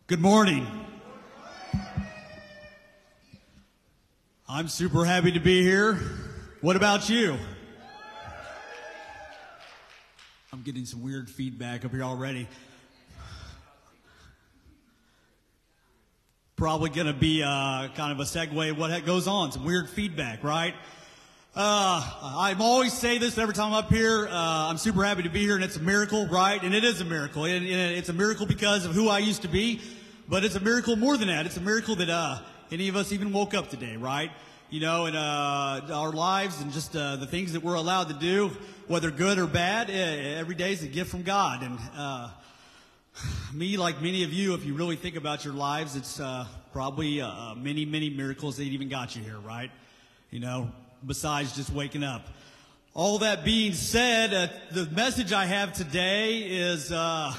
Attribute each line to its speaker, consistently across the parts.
Speaker 1: Good morning. I'm super happy to be here. What about you? I'm getting some weird feedback up here already. Probably going to be kind of a segue of what goes on, some weird feedback, right? I always say this every time I'm up here. I'm super happy to be here, and it's a miracle, right? And it is a miracle. It's a miracle because of who I used to be, but it's a miracle more than that. It's a miracle that any of us even woke up today, right? You know, and our lives and just the things that we're allowed to do, whether good or bad, every day is a gift from God. And me, like many of you, if you really think about your lives, it's probably many, many miracles that even got you here, right? You know, besides just waking up. All that being said, the message I have today is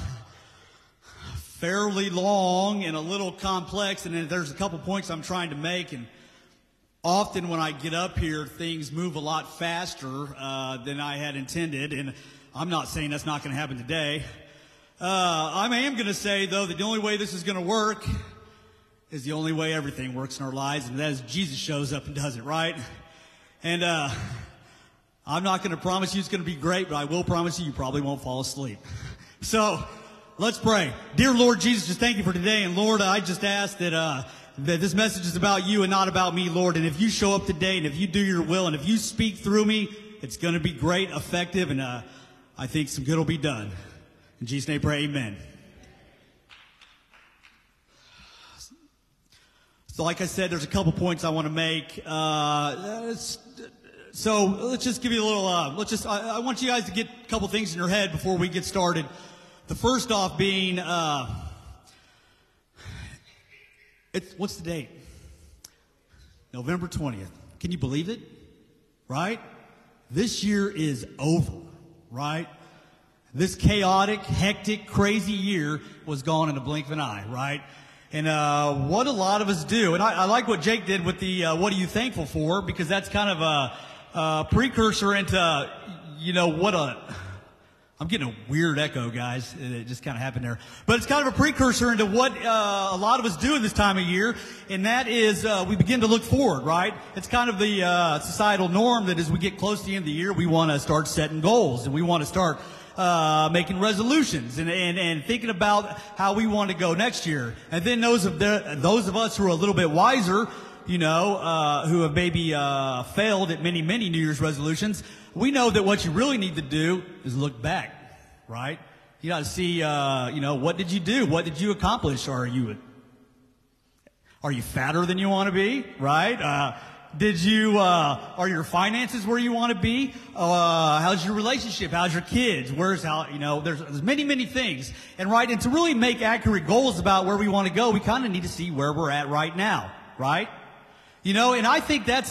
Speaker 1: fairly long and a little complex, and there's a couple points I'm trying to make. And often when I get up here, things move a lot faster than I had intended, and I'm not saying that's not going to happen today. I am going to say, though, that the only way this is going to work is the only way everything works in our lives, and that is Jesus shows up and does it, right? And I'm not going to promise you it's going to be great, but I will promise you probably won't fall asleep. So let's pray. Dear Lord Jesus, just thank you for today. And Lord, I just ask that this message is about you and not about me, Lord. And if you show up today and if you do your will and if you speak through me, it's going to be great, effective, and I think some good will be done. In Jesus' name, pray, amen. So like I said, there's a couple points I want to make. So let's just give you a little, I want you guys to get a couple things in your head before we get started. The first off being, what's the date? November 20th. Can you believe it? Right? This year is over, right? This chaotic, hectic, crazy year was gone in a blink of an eye, right? And what a lot of us do, and I like what Jake did with the what are you thankful for, because that's kind of a precursor into, you know, I'm getting a weird echo, guys. It just kind of happened there. But it's kind of a precursor into what a lot of us do in this time of year, and that is we begin to look forward, right? It's kind of the societal norm that as we get close to the end of the year, we want to start setting goals, and we want to start making resolutions and thinking about how we want to go next year. And then those of us who are a little bit wiser, you know, who have maybe failed at many, many New Year's resolutions, we know that what you really need to do is look back, right? You got to see, you know, what did you do? What did you accomplish? Are you fatter than you want to be, right? Are your finances where you want to be? How's your relationship? How's your kids? There's many, many things. And right, and to really make accurate goals about where we want to go, we kind of need to see where we're at right now, right? You know, and I think that's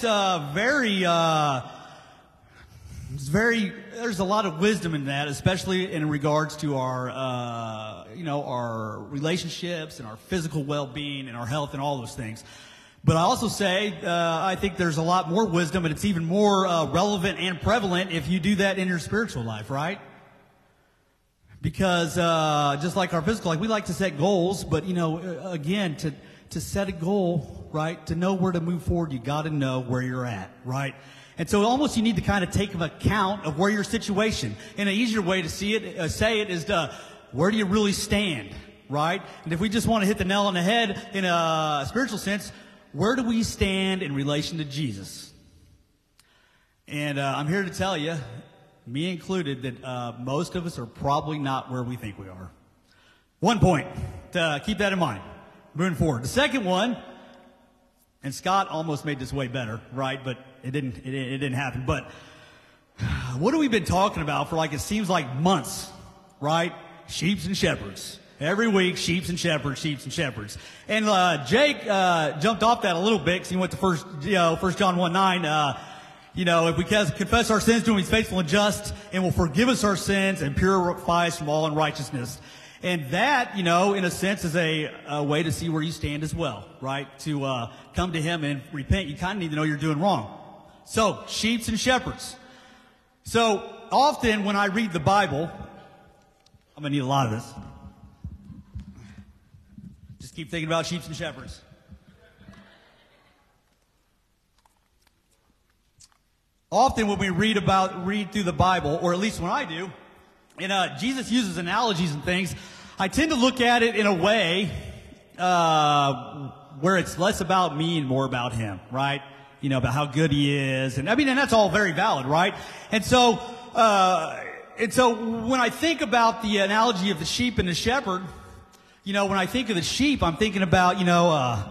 Speaker 1: there's a lot of wisdom in that, especially in regards to our, our relationships and our physical well-being and our health and all those things. But I also say, I think there's a lot more wisdom, and it's even more relevant and prevalent if you do that in your spiritual life, right? Because just like our physical life, we like to set goals, but, you know, again, to set a goal, right, to know where to move forward, you got to know where you're at, right? And so almost you need to kind of take account of where your situation. And an easier way to say it is where do you really stand, right? And if we just want to hit the nail on the head in a spiritual sense, where do we stand in relation to Jesus? And I'm here to tell you, me included, that most of us are probably not where we think we are. One point, to keep that in mind, moving forward. The second one, and Scott almost made this way better, right? But it didn't happen. But what have we been talking about for it seems like months, right? Sheeps and shepherds. Every week, sheeps and shepherds, sheeps and shepherds. And Jake jumped off that a little bit because he went to 1 John 1:9. If we confess our sins to him, he's faithful and just and will forgive us our sins and purify us from all unrighteousness. And that, in a sense, is a way to see where you stand as well, right? To come to him and repent, you kind of need to know you're doing wrong. So, sheeps and shepherds. So, often when I read the Bible, I'm going to need a lot of this. Keep thinking about sheep and shepherds. Often when we read through the Bible, or at least when I do, and Jesus uses analogies and things, I tend to look at it in a way where it's less about me and more about him, right? You know, about how good he is. And that's all very valid, right? And so when I think about the analogy of the sheep and the shepherd, you know, when I think of the sheep, I'm thinking about, you know,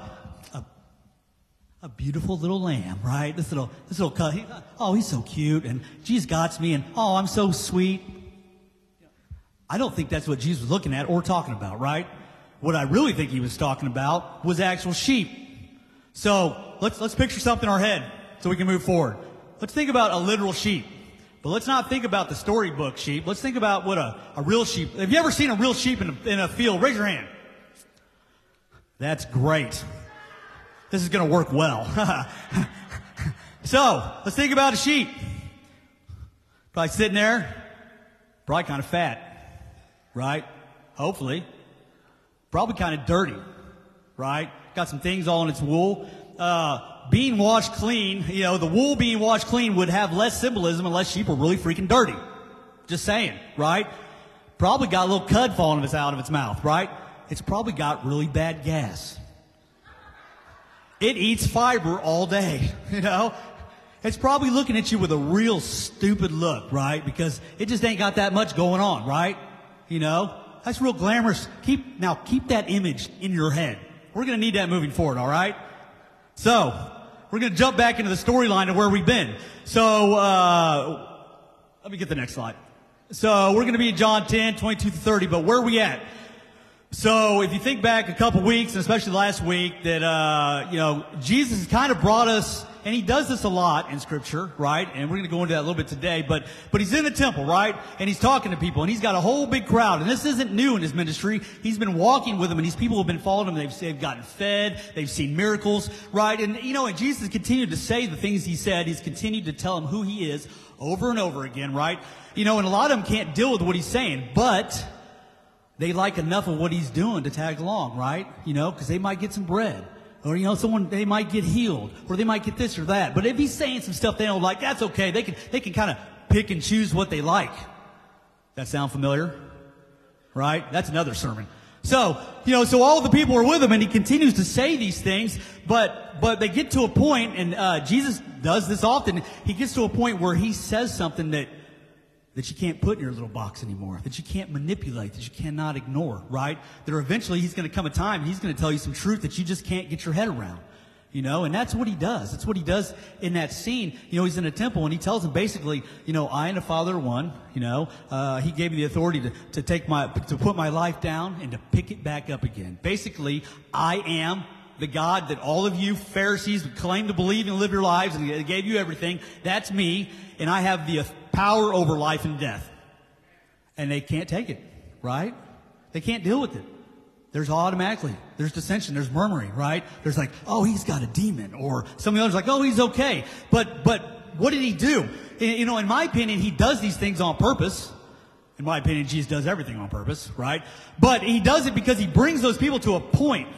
Speaker 1: a beautiful little lamb, right? This little cut. He's so cute, and Jesus got me, and I'm so sweet. I don't think that's what Jesus was looking at or talking about, right? What I really think he was talking about was actual sheep. So let's picture something in our head so we can move forward. Let's think about a literal sheep. But let's not think about the storybook sheep. Let's think about what a real sheep. Have you ever seen a real sheep in a field? Raise your hand. That's great. This is going to work well. So let's think about a sheep. Probably sitting there, probably kind of fat, right? Hopefully. Probably kind of dirty, right? Got some things all in its wool. Being washed clean, you know, the wool being washed clean would have less symbolism unless sheep were really freaking dirty. Just saying, right? Probably got a little cud falling out of its mouth, right? It's probably got really bad gas. It eats fiber all day, you know? It's probably looking at you with a real stupid look, right? Because it just ain't got that much going on, right? You know? That's real glamorous. Keep that image in your head. We're going to need that moving forward, all right? So, we're going to jump back into the storyline of where we've been. So, let me get the next slide. So, we're going to be in John 10, 22 to 30, but where are we at? So, if you think back a couple weeks, and especially last week, that, Jesus has kind of brought us, and he does this a lot in Scripture, right? And we're going to go into that a little bit today, but he's in the temple, right? And he's talking to people, and he's got a whole big crowd, and this isn't new in his ministry. He's been walking with them, and these people have been following him. They've gotten fed. They've seen miracles, right? And, and Jesus continued to say the things he said. He's continued to tell them who he is over and over again, right? And a lot of them can't deal with what he's saying, but they like enough of what he's doing to tag along, right? Because they might get some bread. Or, they might get healed. Or they might get this or that. But if he's saying some stuff they don't like, that's okay. They can kind of pick and choose what they like. That sound familiar? Right? That's another sermon. So, so all the people are with him, and he continues to say these things, but they get to a point, and Jesus does this often. He gets to a point where he says something that you can't put in your little box anymore, that you can't manipulate, that you cannot ignore, right? That eventually he's going to come a time and he's going to tell you some truth that you just can't get your head around, and that's what he does. That's what he does in that scene. He's in a temple and he tells them basically, I and the Father are one, he gave me the authority to put my life down and to pick it back up again. Basically, I am the God that all of you Pharisees claim to believe and live your lives, and he gave you everything. That's me, and I have the power over life and death. And they can't take it, right? They can't deal with it. There's dissension, there's murmuring, right? There's like, oh, he's got a demon, or some of the others like, oh, he's okay. But what did he do? In my opinion, he does these things on purpose. In my opinion, Jesus does everything on purpose, right? But he does it because he brings those people to a point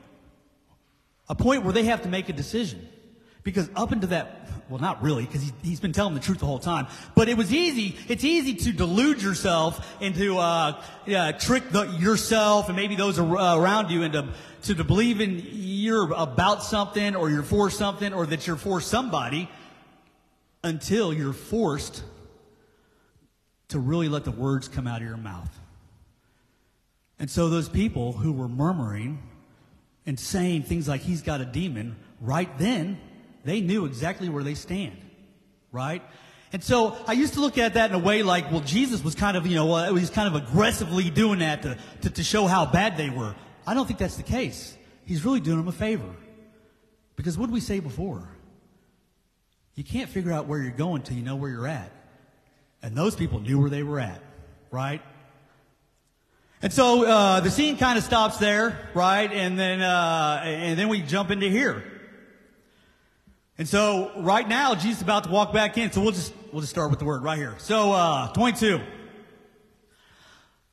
Speaker 1: where they have to make a decision. Because up into that, well, not really, because he's been telling the truth the whole time. But it's easy to delude yourself and to trick yourself and maybe those around you into to believe in you're about something, or you're for something, or that you're for somebody, until you're forced to really let the words come out of your mouth. And so those people who were murmuring and saying things like he's got a demon, right then, they knew exactly where they stand, right? And so I used to look at that in a way like, well, Jesus was kind of, he's kind of aggressively doing that to show how bad they were. I don't think that's the case. He's really doing them a favor. Because what did we say before? You can't figure out where you're going till you know where you're at. And those people knew where they were at, right? And so the scene kind of stops there, right? And then we jump into here. And so right now, Jesus is about to walk back in. So we'll just start with the word right here. So 22.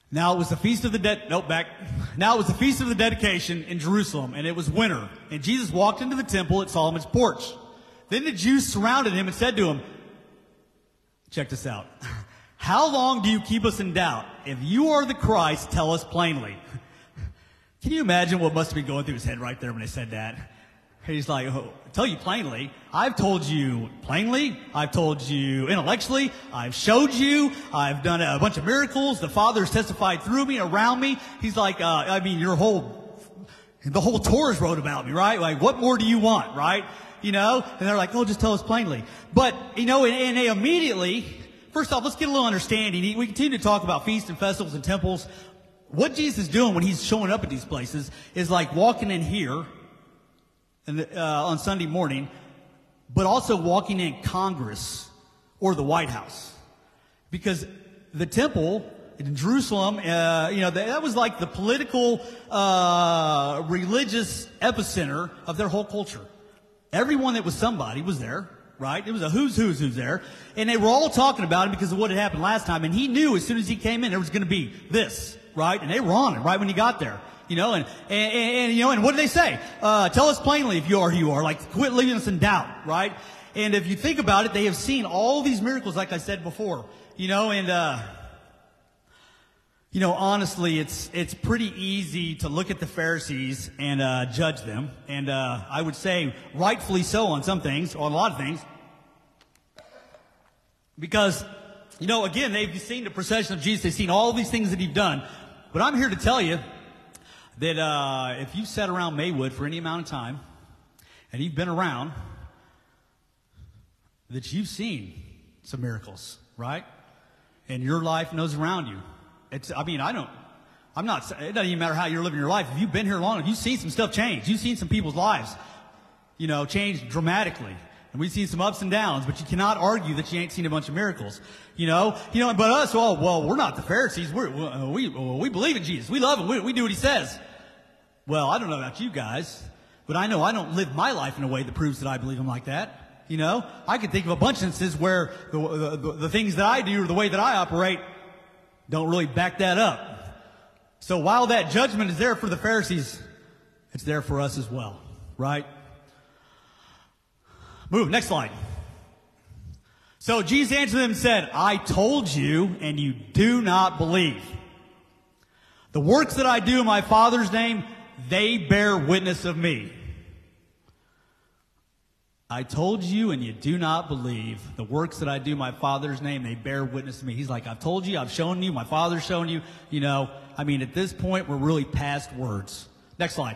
Speaker 1: Now it was the feast of the Now it was the feast of the dedication in Jerusalem, and it was winter. And Jesus walked into the temple at Solomon's porch. Then the Jews surrounded him and said to him, check this out. How long do you keep us in doubt? If you are the Christ, tell us plainly. Can you imagine what must have been going through his head right there when they said that? He's like, oh, tell you plainly. I've told you plainly. I've told you intellectually. I've showed you. I've done a bunch of miracles. The Father has testified through me, around me. He's like, the whole Torah's wrote about me, right? Like, what more do you want, right? You know? And they're like, oh, just tell us plainly. But, and they immediately, first off, let's get a little understanding. We continue to talk about feasts and festivals and temples. What Jesus is doing when he's showing up at these places is like walking in here on Sunday morning, but also walking in Congress or the White House. Because the temple in Jerusalem, that was like the political, religious epicenter of their whole culture. Everyone that was somebody was there, right? It was a who's there. And they were all talking about him because of what had happened last time. And he knew as soon as he came in, there was going to be this, right? And they were on it right when he got there. And what did they say? Tell us plainly if you are who you are. Like, quit leaving us in doubt, right? And if you think about it, they have seen all these miracles, like I said before, honestly, it's pretty easy to look at the Pharisees and judge them. And I would say rightfully so on some things, on a lot of things. Because, again, they've seen the procession of Jesus. They've seen all these things that he's done. But I'm here to tell you that if you've sat around Maywood for any amount of time, and you've been around, that you've seen some miracles, right? And your life knows around you. It doesn't even matter how you're living your life. If you've been here long enough, you've seen some stuff change. You've seen some people's lives, change dramatically. And we've seen some ups and downs, but you cannot argue that you ain't seen a bunch of miracles. But us, we're not the Pharisees. We believe in Jesus. We love him. We do what he says. Well, I don't know about you guys, but I know I don't live my life in a way that proves that I believe him like that. I can think of a bunch of instances where the things that I do or the way that I operate don't really back that up. So while that judgment is there for the Pharisees, it's there for us as well, right? Move, next slide. So Jesus answered them and said, I told you, and you do not believe. The works that I do in my Father's name, they bear witness of me. I told you, and you do not believe. The works that I do in my Father's name, they bear witness to me. He's like, I've told you, I've shown you, my Father's shown you. At this point, we're really past words. Next slide.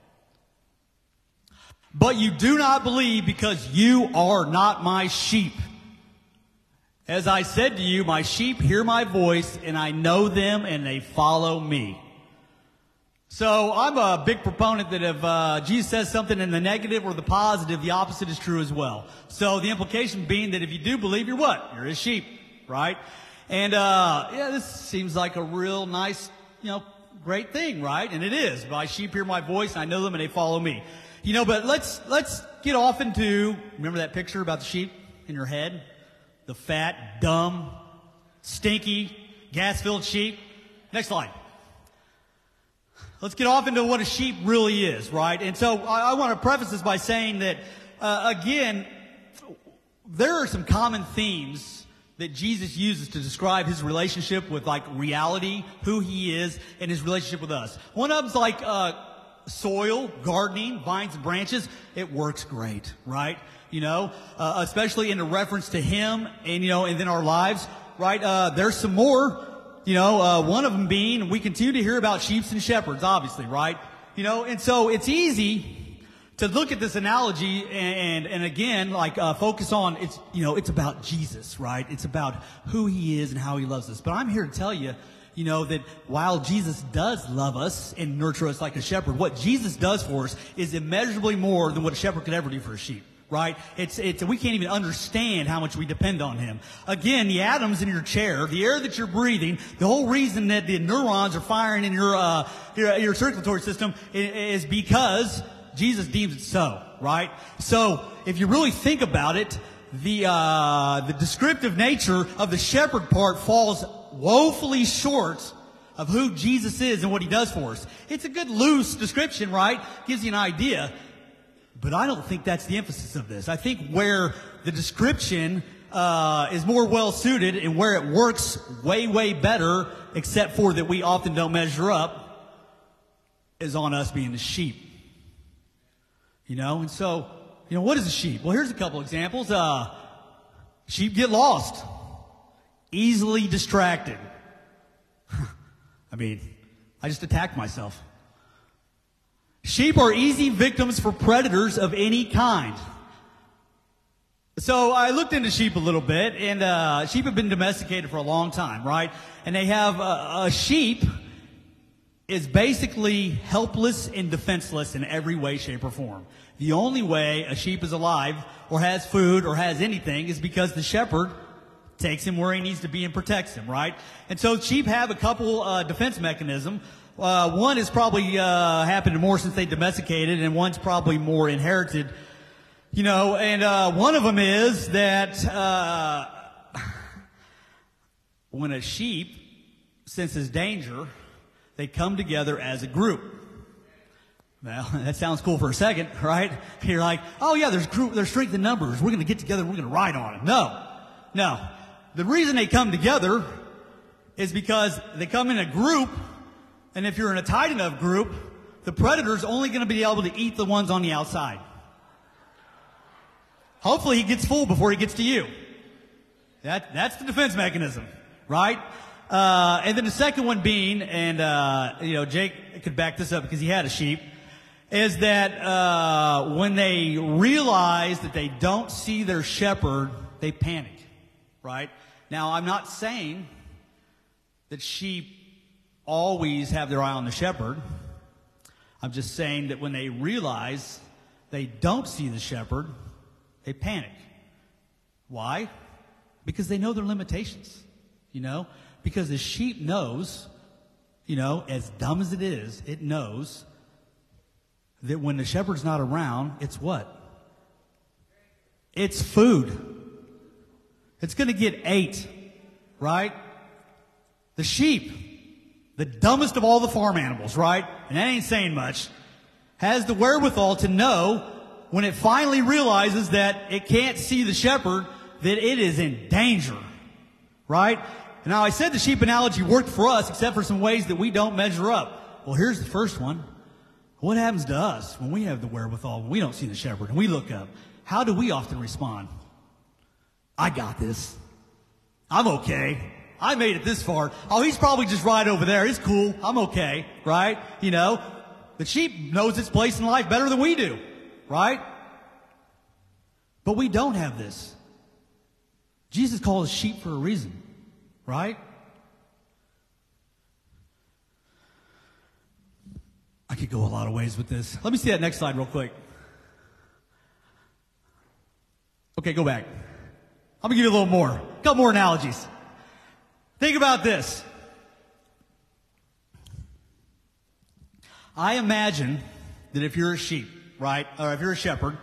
Speaker 1: But you do not believe because you are not my sheep. As I said to you, my sheep hear my voice, and I know them, and they follow me. So I'm a big proponent that if Jesus says something in the negative or the positive, the opposite is true as well. So the implication being that if you do believe, you're what? You're his sheep, right? And this seems like a real nice, great thing, right? And it is. My sheep hear my voice, and I know them, and they follow me. But let's get off into, remember that picture about the sheep in your head? The fat, dumb, stinky, gas-filled sheep. Next slide. Let's get off into what a sheep really is, right? And so I want to preface this by saying that, again, there are some common themes that Jesus uses to describe his relationship with, like, reality, who he is, and his relationship with us. One of them's like soil, gardening, vines and branches. It works great, right? Especially in the reference to him and, and then our lives, right? There's some more. One of them being, we continue to hear about sheep and shepherds, obviously, right? And so it's easy to look at this analogy and again, focus on, it's about Jesus, right? It's about who he is and how he loves us. But I'm here to tell you, that while Jesus does love us and nurture us like a shepherd, what Jesus does for us is immeasurably more than what a shepherd could ever do for a sheep. Right? We can't even understand how much we depend on him. Again, the atoms in your chair, the air that you're breathing, the whole reason that the neurons are firing in your circulatory system is because Jesus deems it so, right? So, if you really think about it, the descriptive nature of the shepherd part falls woefully short of who Jesus is and what he does for us. It's a good loose description, right? Gives you an idea. But I don't think that's the emphasis of this. I think where the description is more well suited and where it works way, way better, except for that we often don't measure up, is on us being the sheep. You know, and so, you know, what is a sheep? Well, here's a couple examples. Sheep get lost, easily distracted. I mean, I just attacked myself. Sheep are easy victims for predators of any kind. So I looked into sheep a little bit, and sheep have been domesticated for a long time, right? And they have a sheep is basically helpless and defenseless in every way, shape, or form. The only way a sheep is alive or has food or has anything is because the shepherd takes him where he needs to be and protects him, right? And so sheep have a couple defense mechanisms. One is probably happened more since they domesticated, and one's probably more inherited. You know, and one of them is that when a sheep senses danger, they come together as a group. Well, that sounds cool for a second, right? You're like, oh yeah, there's strength in numbers. We're going to get together and we're going to ride on it. No. The reason they come together is because they come in a group. And if you're in a tight enough group, the predator's only going to be able to eat the ones on the outside. Hopefully he gets full before he gets to you. That's the defense mechanism, right? And then the second one being, and you know, Jake could back this up because he had a sheep, is that when they realize that they don't see their shepherd, they panic, right? Now, I'm not saying that sheep always have their eye on the shepherd. I'm just saying that when they realize they don't see the shepherd, they panic. Why? Because they know their limitations, you know? Because the sheep knows, you know, as dumb as it is, it knows that when the shepherd's not around, it's what? It's food. It's going to get ate, right? The sheep, the dumbest of all the farm animals, right? And that ain't saying much, has the wherewithal to know when it finally realizes that it can't see the shepherd, that it is in danger, right? Now, I said the sheep analogy worked for us, except for some ways that we don't measure up. Well, here's the first one. What happens to us when we have the wherewithal, when we don't see the shepherd, and we look up? How do we often respond? I got this. I'm okay. I made it this far. Oh, he's probably just right over there. He's cool. I'm okay, right? You know, the sheep knows its place in life better than we do, right? But we don't have this. Jesus called us sheep for a reason, right? I could go a lot of ways with this. Let me see that next slide real quick. Okay, go back. I'm going to give you a little more. A couple more analogies. Think about this. I imagine that if you're a sheep, right, or if you're a shepherd,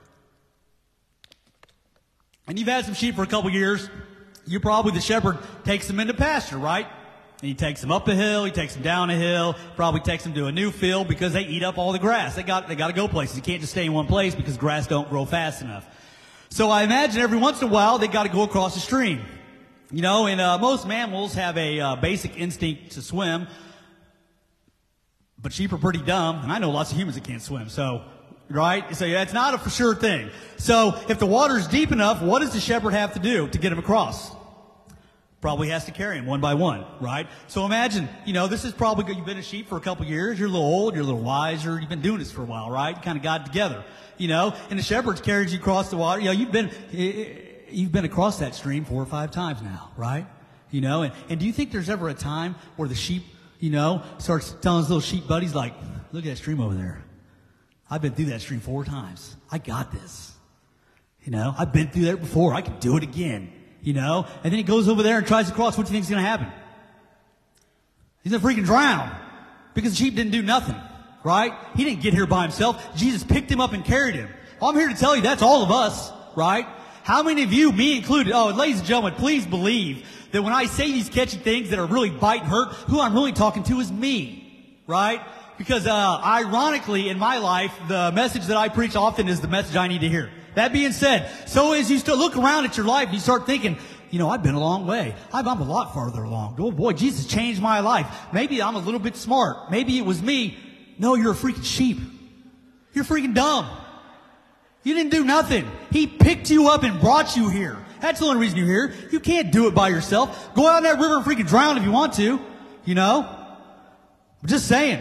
Speaker 1: and you've had some sheep for a couple years, the shepherd takes them into pasture, right? And he takes them up a hill, he takes them down a hill, probably takes them to a new field because they eat up all the grass. They got to go places. You can't just stay in one place because grass don't grow fast enough. So I imagine every once in a while they got to go across a stream. You know, and most mammals have a basic instinct to swim, but sheep are pretty dumb, and I know lots of humans that can't swim, so, right? So that's not a for sure thing. So if the water's deep enough, what does the shepherd have to do to get him across? Probably has to carry him one by one, right? So imagine, you know, this is probably, you've been a sheep for a couple years, you're a little old, you're a little wiser, you've been doing this for a while, right? You kind of got it together, you know, and the shepherd's carried you across the water. You know, you've been across that stream 4 or 5 times now, right? You know, and do you think there's ever a time where the sheep, you know, starts telling his little sheep buddies, like, look at that stream over there. I've been through that stream 4 times. I got this. You know, I've been through that before. I can do it again. You know, and then he goes over there and tries to cross. What do you think is going to happen? He's going to freaking drown because the sheep didn't do nothing, right? He didn't get here by himself. Jesus picked him up and carried him. Well, I'm here to tell you that's all of us, right? How many of you, me included, ladies and gentlemen, please believe that when I say these catchy things that are really bite and hurt, who I'm really talking to is me, right? Because ironically, in my life, the message that I preach often is the message I need to hear. That being said, so as you start look around at your life, you start thinking, I've been a long way. I'm a lot farther along. Oh boy, Jesus changed my life. Maybe I'm a little bit smart. Maybe it was me. No, you're a freaking sheep. You're freaking dumb. You didn't do nothing. He picked you up and brought you here. That's the only reason you're here. You can't do it by yourself. Go out in that river and freaking drown if you want to. I'm just saying.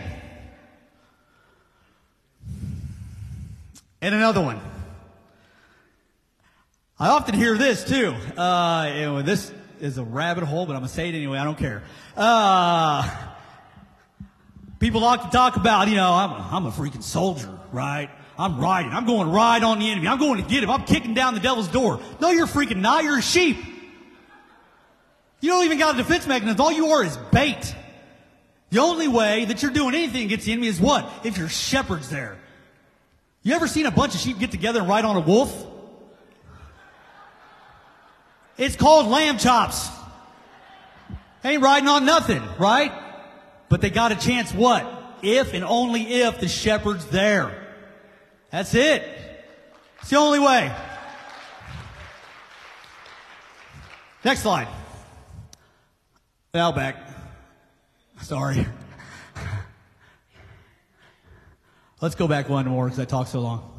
Speaker 1: And another one. I often hear this too. This is a rabbit hole, but I'm going to say it anyway. I don't care. People like to talk about, I'm a freaking soldier, right? I'm riding. I'm going to ride on the enemy. I'm going to get him. I'm kicking down the devil's door. No, you're freaking not. You're a sheep. You don't even got a defense mechanism. All you are is bait. The only way that you're doing anything against the enemy is what? If your shepherd's there. You ever seen a bunch of sheep get together and ride on a wolf? It's called lamb chops. Ain't riding on nothing, right? But they got a chance what? If and only if the shepherd's there. That's it. It's the only way. Next slide. Back. Sorry. Let's go back one more because I talked so long.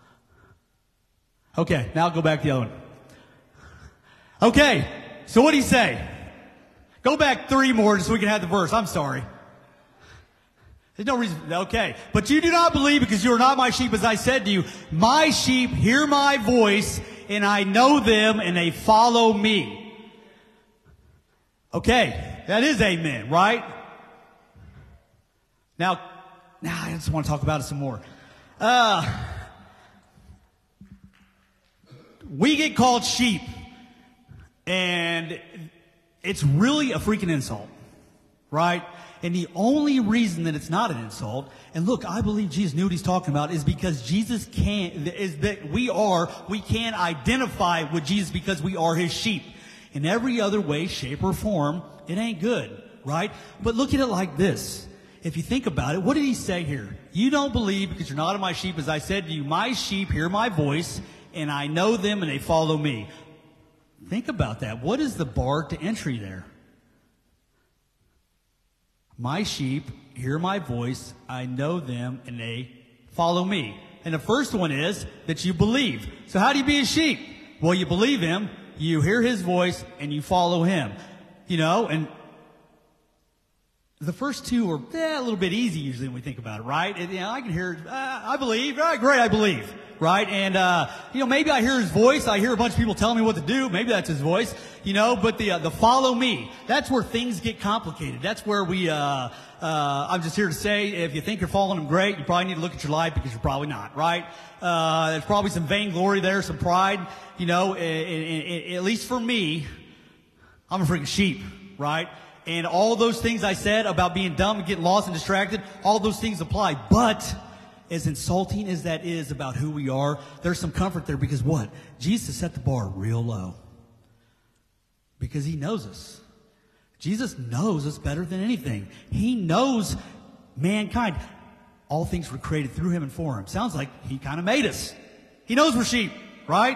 Speaker 1: Okay, now I'll go back to the other one. Okay, so what do you say? Go back 3 more just so we can have the verse. I'm sorry. There's no reason. Okay. But you do not believe because you are not my sheep, as I said to you. My sheep hear my voice, and I know them, and they follow me. Okay. That is amen, right? Now I just want to talk about it some more. We get called sheep. And it's really a freaking insult, right? And the only reason that it's not an insult, and look, I believe Jesus knew what he's talking about, is because Jesus we can identify with Jesus because we are his sheep. In every other way, shape, or form, it ain't good, right? But look at it like this. If you think about it, what did he say here? You don't believe because you're not of my sheep, as I said to you, my sheep hear my voice, and I know them, and they follow me. Think about that. What is the bar to entry there? My sheep hear my voice, I know them, and they follow me. And the first one is that you believe. So how do you be a sheep? Well, you believe him, you hear his voice, and you follow him. And the first two are a little bit easy usually when we think about it, right? I can hear, I believe. All right, great, I believe. Right? And, maybe I hear his voice. I hear a bunch of people telling me what to do. Maybe that's his voice, but the follow me, that's where things get complicated. That's where I'm just here to say, if you think you're following him great, you probably need to look at your life because you're probably not, right? There's probably some vainglory there, some pride, at least for me, I'm a freaking sheep, right? And all those things I said about being dumb and getting lost and distracted, all those things apply. But as insulting as that is about who we are, there's some comfort there because what? Jesus set the bar real low. Because he knows us. Jesus knows us better than anything. He knows mankind. All things were created through him and for him. Sounds like he kind of made us. He knows we're sheep, right?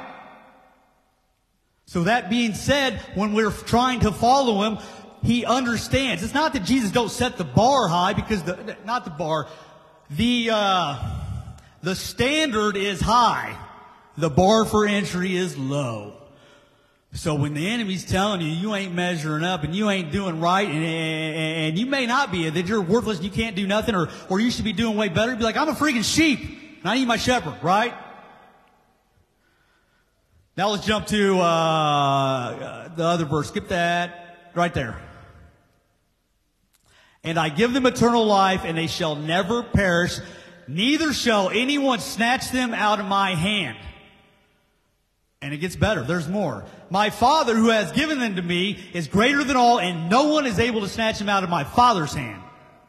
Speaker 1: So that being said, when we're trying to follow him, he understands. It's not that Jesus don't set the bar high because the standard is high. The bar for entry is low. So when the enemy's telling you ain't measuring up and you ain't doing right and you may not be, that you're worthless and you can't do nothing or you should be doing way better, be like, I'm a freaking sheep and I need my shepherd, right? Now let's jump to the other verse. Skip that right there. And I give them eternal life, and they shall never perish, neither shall anyone snatch them out of my hand. And it gets better. There's more. My Father who has given them to me is greater than all, and no one is able to snatch them out of my Father's hand.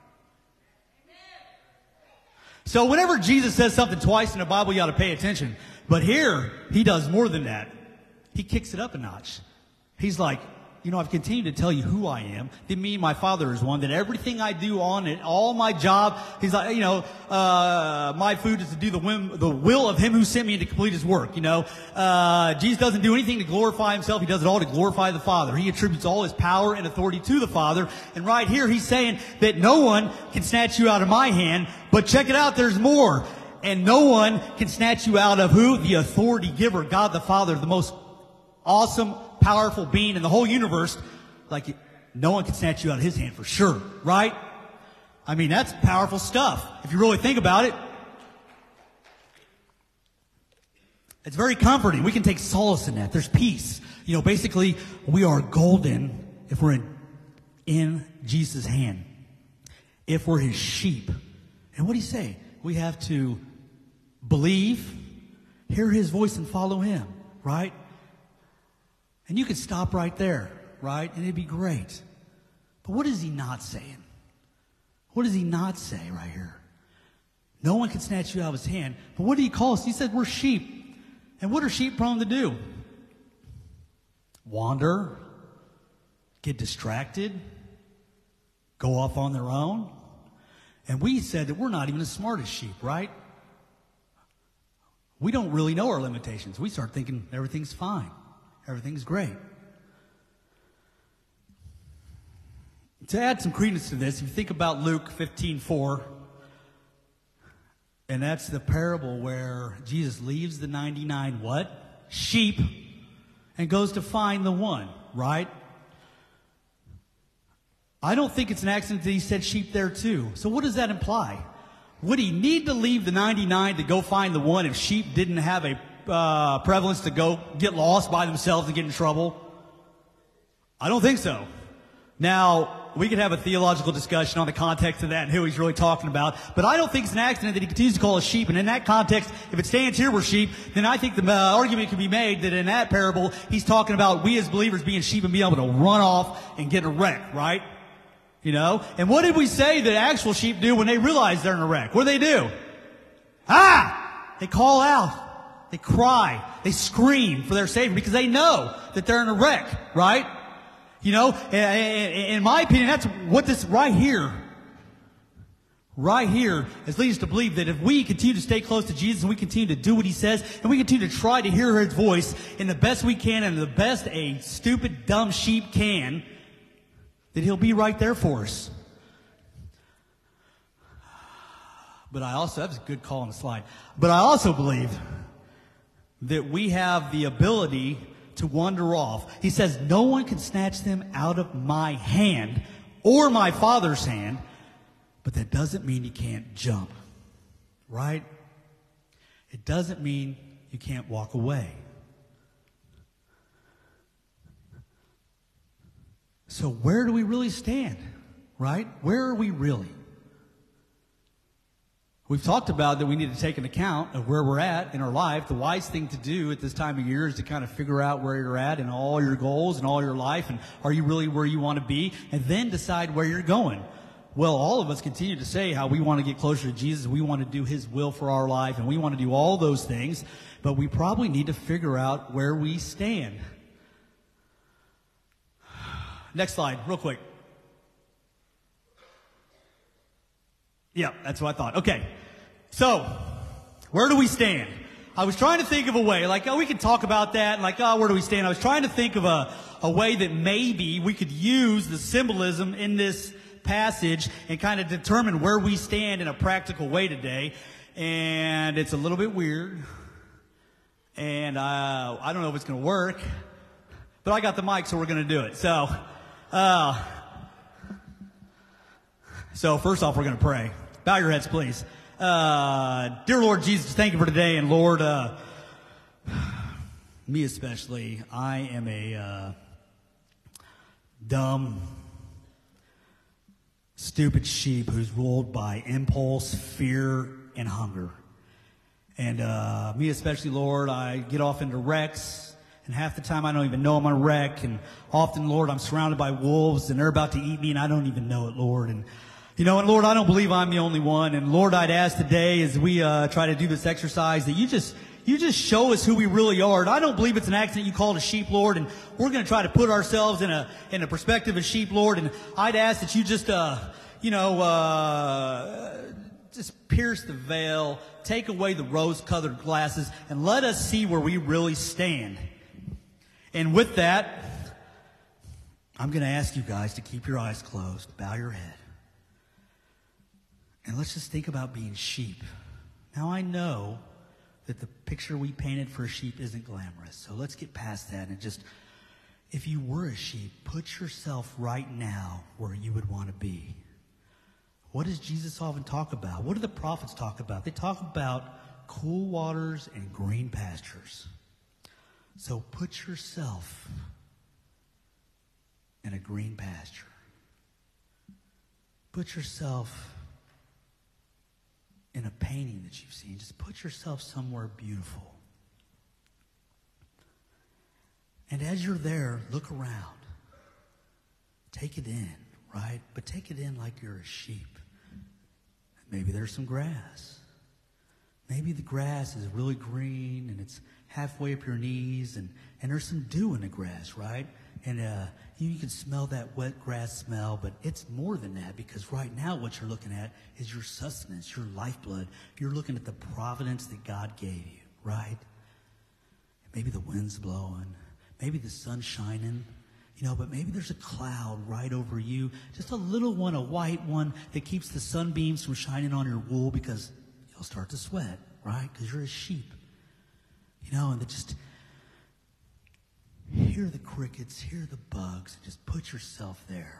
Speaker 1: So whenever Jesus says something twice in the Bible, you ought to pay attention. But here, he does more than that. he kicks it up a notch. He's like, I've continued to tell you who I am, that me and my Father is one, that everything I do on it, all my job, he's like, my food is to do the will of him who sent me and to complete his work, Jesus doesn't do anything to glorify himself. He does it all to glorify the Father. He attributes all his power and authority to the Father. And right here, he's saying that no one can snatch you out of my hand, but check it out, there's more. And no one can snatch you out of who? The authority giver, God the Father, the most awesome, powerful being in the whole universe. Like, no one can snatch you out of his hand for sure, right? I mean, that's powerful stuff if you really think about it. It's very comforting. We can take solace in that. There's peace. Basically, we are golden if we're in Jesus' hand, if we're his sheep. And what do you say? We have to believe, hear his voice, and follow him, right? And you could stop right there, right? And it'd be great. But what is he not saying? What does he not say right here? No one can snatch you out of his hand. But what did he call us? He said we're sheep. And what are sheep prone to do? Wander, get distracted, go off on their own. And we said that we're not even as smart as sheep, right? We don't really know our limitations. We start thinking everything's fine. Everything's great. To add some credence to this, if you think about Luke 15:4, and that's the parable where Jesus leaves the 99 what? Sheep, and goes to find the one, right? I don't think it's an accident that he said sheep there too. So what does that imply? Would he need to leave the 99 to go find the one if sheep didn't have a prevalence to go get lost by themselves and get in trouble? I don't think so. Now, we could have a theological discussion on the context of that and who he's really talking about, but I don't think it's an accident that he continues to call us sheep. And in that context, if it stands here we're sheep, then I think the argument can be made that in that parable, he's talking about we as believers being sheep and being able to run off and get in a wreck, right? And what did we say that actual sheep do when they realize they're in a wreck? What do? They call out. They cry. They scream for their Savior because they know that they're in a wreck, right? In my opinion, that's what this right here is leading us to believe that if we continue to stay close to Jesus and we continue to do what he says and we continue to try to hear his voice in the best we can and the best a stupid, dumb sheep can, that he'll be right there for us. But I also, that was a good call on the slide, but I also believe that we have the ability to wander off. He says, no one can snatch them out of my hand or my Father's hand, but that doesn't mean you can't jump, right? It doesn't mean you can't walk away. So where do we really stand, right? Where are we really? We've talked about that we need to take an account of where we're at in our life. The wise thing to do at this time of year is to kind of figure out where you're at in all your goals and all your life, and are you really where you want to be, and then decide where you're going. Well, all of us continue to say how we want to get closer to Jesus, we want to do his will for our life, and we want to do all those things, but we probably need to figure out where we stand. Next slide, real quick. Yeah, that's what I thought. Okay, so where do we stand? I was trying to think of a way, like, we could talk about that, and like, where do we stand? I was trying to think of a way that maybe we could use the symbolism in this passage and kind of determine where we stand in a practical way today. And it's a little bit weird, and I don't know if it's going to work, but I got the mic, so we're going to do it. So first off, we're going to pray. Bow your heads, please. Dear Lord Jesus, thank you for today. And Lord, me especially, I am a dumb, stupid sheep who's ruled by impulse, fear, and hunger. And me especially, Lord, I get off into wrecks. And half the time I don't even know I'm on a wreck. And often, Lord, I'm surrounded by wolves and they're about to eat me and I don't even know it, Lord. And Lord, I don't believe I'm the only one. And Lord, I'd ask today as we try to do this exercise that you you just show us who we really are. And I don't believe it's an accident you called a sheep, Lord, and we're going to try to put ourselves in a perspective of sheep, Lord. And I'd ask that you just, just pierce the veil, take away the rose-colored glasses, and let us see where we really stand. And with that, I'm going to ask you guys to keep your eyes closed, bow your head. And let's just think about being sheep. Now, I know that the picture we painted for a sheep isn't glamorous, so let's get past that and just, if you were a sheep, put yourself right now where you would want to be. What does Jesus often talk about? What do the prophets talk about? They talk about cool waters and green pastures. So put yourself in a green pasture. Put yourself in a painting that you've seen. Just put yourself somewhere beautiful. And as you're there, look around. Take it in, right? But take it in like you're a sheep. Maybe there's some grass. Maybe the grass is really green and it's halfway up your knees, and there's some dew in the grass, right? And you can smell that wet grass smell, but it's more than that, because right now what you're looking at is your sustenance, your lifeblood. You're looking at the providence that God gave you, right? Maybe the wind's blowing. Maybe the sun's shining. But maybe there's a cloud right over you, just a little one, a white one that keeps the sunbeams from shining on your wool, because you'll start to sweat, right? Because you're a sheep. And just hear the crickets, hear the bugs, and just put yourself there.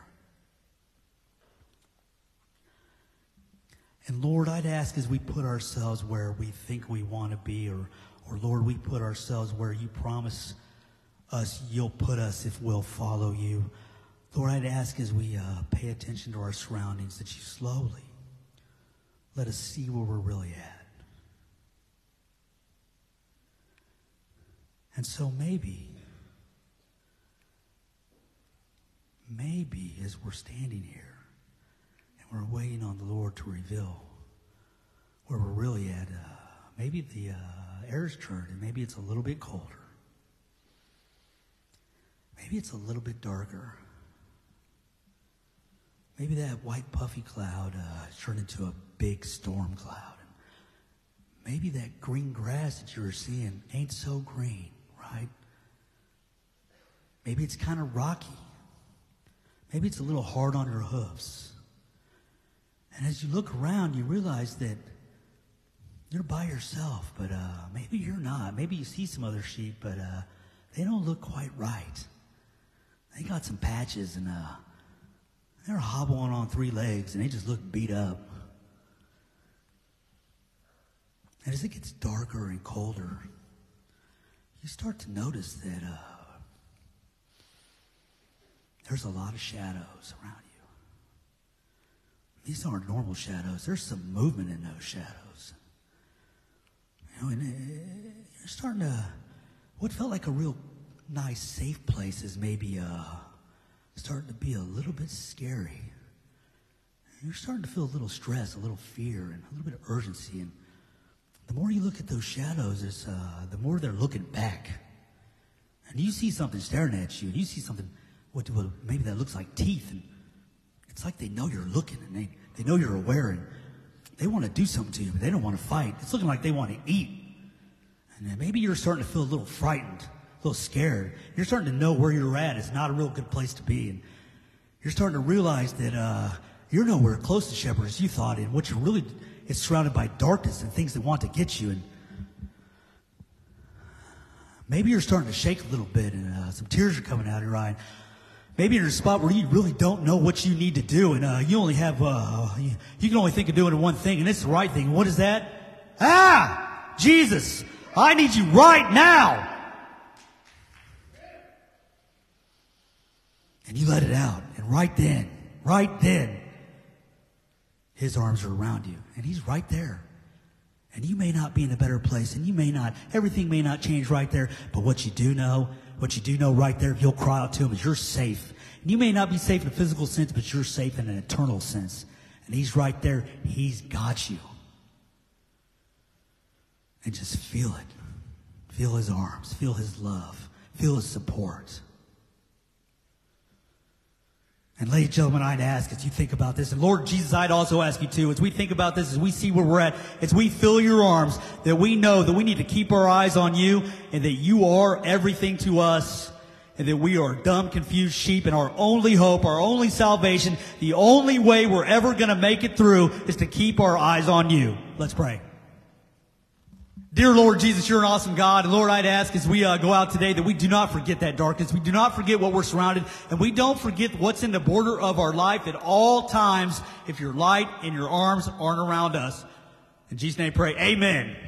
Speaker 1: And Lord, I'd ask, as we put ourselves where we think we want to be, or Lord, we put ourselves where you promise us you'll put us if we'll follow you. Lord, I'd ask, as we pay attention to our surroundings, that you slowly let us see where we're really at. And so maybe as we're standing here and we're waiting on the Lord to reveal where we're really at, maybe the air's turned and maybe it's a little bit colder. Maybe it's a little bit darker. Maybe that white puffy cloud turned into a big storm cloud. Maybe that green grass that you were seeing ain't so green, right? Maybe it's kind of rocky. Maybe it's a little hard on your hoofs. And as you look around, you realize that you're by yourself, but maybe you're not. Maybe you see some other sheep, but they don't look quite right. They got some patches, and they're hobbling on 3 legs, and they just look beat up. And as it gets darker and colder, you start to notice that there's a lot of shadows around you. These aren't normal shadows. There's some movement in those shadows. And you're starting to, what felt like a real nice, safe place is maybe starting to be a little bit scary. You're starting to feel a little stress, a little fear, and a little bit of urgency. And the more you look at those shadows, the more they're looking back. And you see something staring at you, and you see something, what maybe that looks like teeth, and it's like they know you're looking, and they know you're aware, and they want to do something to you, but they don't want to fight. It's looking like they want to eat. And then maybe you're starting to feel a little frightened, a little scared. You're starting to know where you're at. It's not a real good place to be. And you're starting to realize that you're nowhere close to shepherd as you thought, and what you're really is surrounded by darkness and things that want to get you. And maybe you're starting to shake a little bit, and some tears are coming out of your eye. Maybe you're in a spot where you really don't know what you need to do, and you only have you can only think of doing one thing, and it's the right thing. What is that? Jesus, I need you right now. And you let it out, and right then, his arms are around you, and he's right there. And you may not be in a better place, and everything may not change right there, but what you do know right there, you'll cry out to him, is you're safe. And you may not be safe in a physical sense, but you're safe in an eternal sense. And he's right there. He's got you. And just feel it. Feel his arms. Feel his love. Feel his support. And ladies and gentlemen, I'd ask as you think about this, and Lord Jesus, I'd also ask you too, as we think about this, as we see where we're at, as we feel your arms, that we know that we need to keep our eyes on you and that you are everything to us and that we are dumb, confused sheep and our only hope, our only salvation, the only way we're ever going to make it through is to keep our eyes on you. Let's pray. Dear Lord Jesus, you're an awesome God. And Lord, I'd ask as we go out today that we do not forget that darkness. We do not forget what we're surrounded. And we don't forget what's in the border of our life at all times if your light and your arms aren't around us. In Jesus' name, pray. Amen.